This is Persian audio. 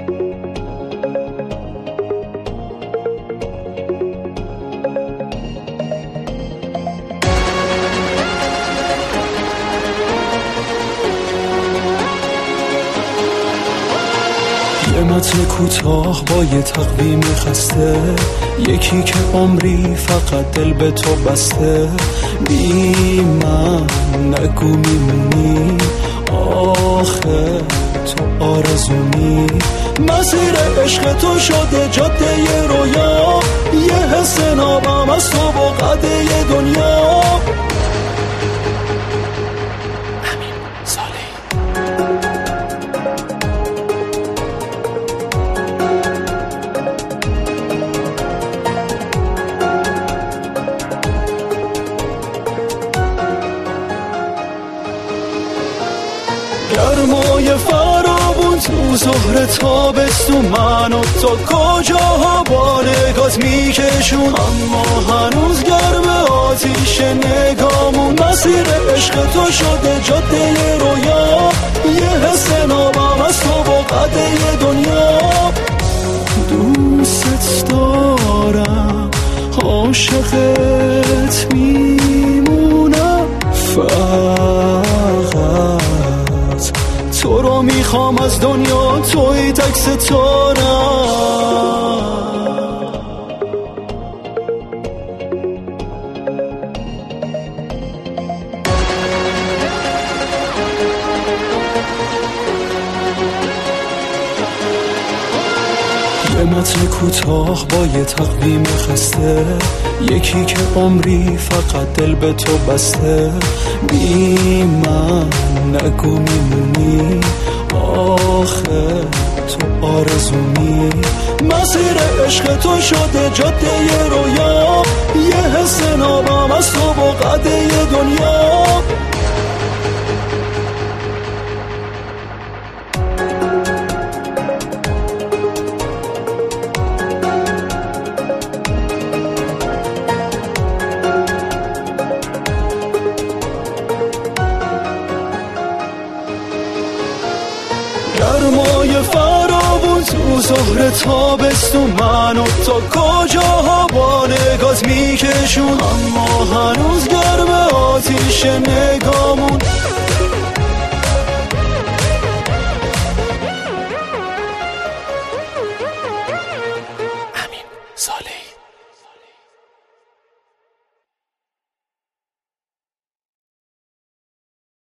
یه متن کوتاه با یه تقویم خسته، یکی که عمری فقط دل به تو بسته. بی من نگو میمونی، آخه تو آرزومی. مسیر عشق تو شده جاده یه رویا، یه حس نابم از تو و قده دنیا. گرمای فراوون تو ظهر تابستون، من و تو کجاها با نگات میکشون. اما هنوز گرم آتیش نگامون. مسیر عشق تو شده جاده رویا، یه حس نابم از تو و قده دنیا. دوست دارم، عاشقت میمونم، فقط تو رو میخوام از دنیا، توی تک ستارم. یه متن کوتاه با یه تقویم خسته، یکی که عمری فقط دل به تو بسته. بی من نگو میمونی، آخه تو آرزومی. مسیر عشق تو شده جاده یه رویا، یه حس نابم از تو و قده دنیا. گرمای فراوون تو ظهر تابستون، من و تو کجاها با نگات میکشون. اما هنوز گرم آتیش نگامون.